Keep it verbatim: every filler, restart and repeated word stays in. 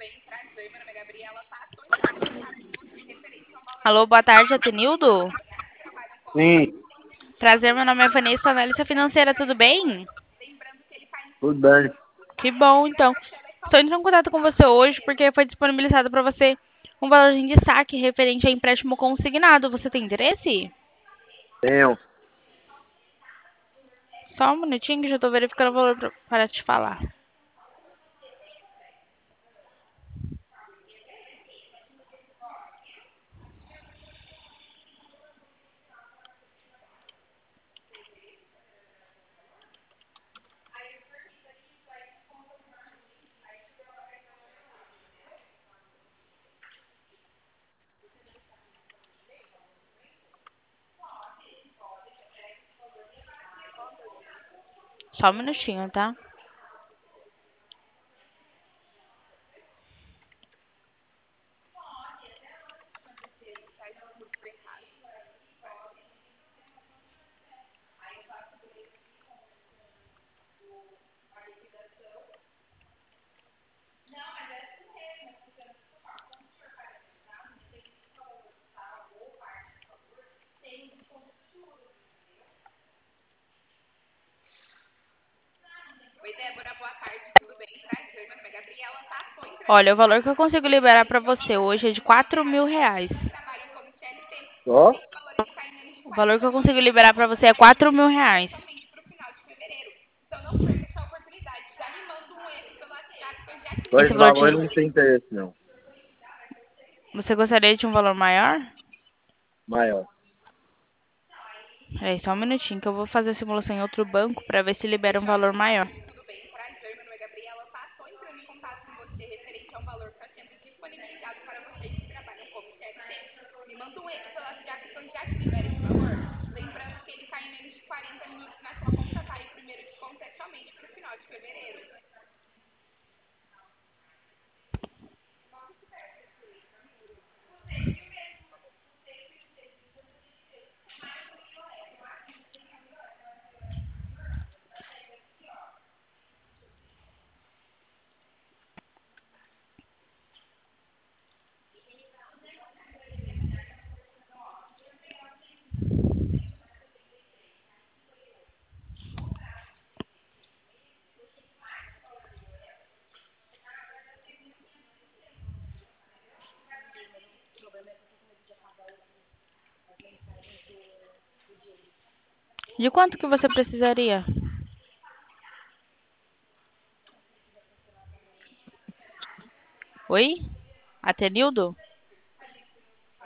Alô, boa tarde, Atenildo. Sim, Prazer, meu nome é Vanessa, analista financeira, tudo bem? tudo bem. Que bom, então. Estou entrando em contato com você hoje porque foi disponibilizado para você um valorzinho de saque referente a empréstimo consignado. Você tem interesse? Tenho. Só um minutinho que já estou verificando o valor pra- para te falar. Só um minutinho, tá? Olha, o valor que eu consigo liberar para você hoje é de quatro mil reais. Ó, O valor que eu consigo liberar para você é quatro mil reais. com Esse esse valor valor te... eu não tenho interesse, não. Você gostaria de um valor maior? Maior. Peraí, só um minutinho que eu vou fazer a simulação em outro banco para ver se libera um valor maior. De quanto que você precisaria? Oi? Atenildo?